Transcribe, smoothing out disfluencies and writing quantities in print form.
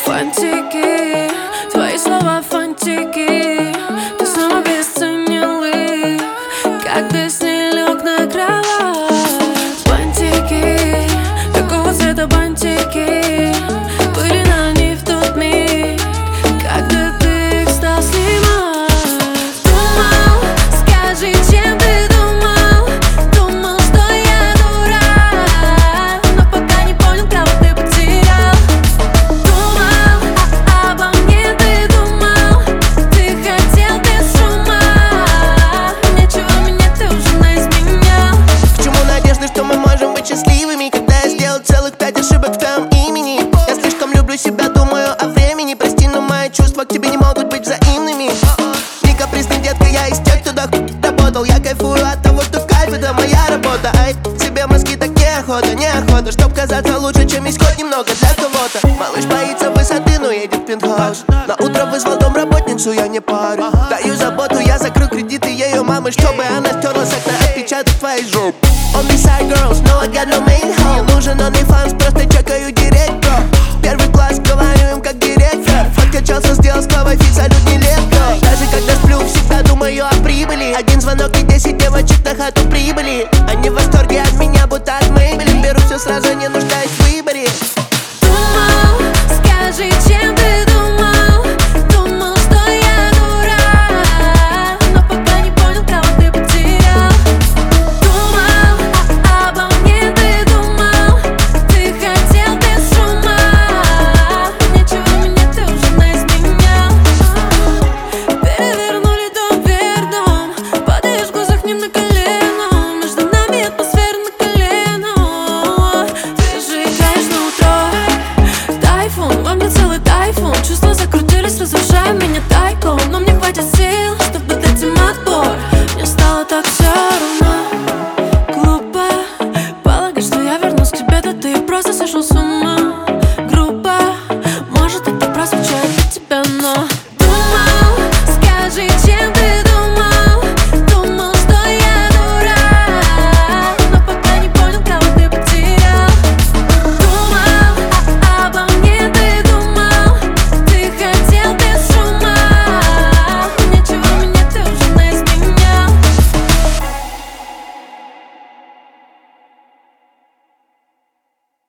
Фантики, твои слова фантики. Ты снова обесценил их, когда с ней лег на кровать. Бантики, какого цвета бантики были на ней в тот миг, когда ты их стал снимать. Думал, скажи, чем ты думал? Думал, что я дурак, но пока не понял, кого ты потерял. Думал, обо мне ты думал, ты хотел без шума. Нечего меня ты уже наизменял. К чему надежды, что мы можем быть счастливыми, когда я сделал целых 5 ошибок в твоем имени? Я слишком люблю себя, думаю о времени. Прости, но мои чувства к тебе не могут быть взаимными. Не капризный детка, я из тех, кто работал. Я кайфую от того, что кайф — это моя работа. Ай, себе мозги так неохота, чтоб казаться лучше, чем есть хоть немного для кого-то. Малыш боится высоты, но едет в пентхаус. На утро вызвал домработницу, я не парю. Даю заботу, я закрою кредиты ее мамы, чтобы она стерла с окна отпечаток твоей жопы. Only side girls, no I got no main home. Нужен он и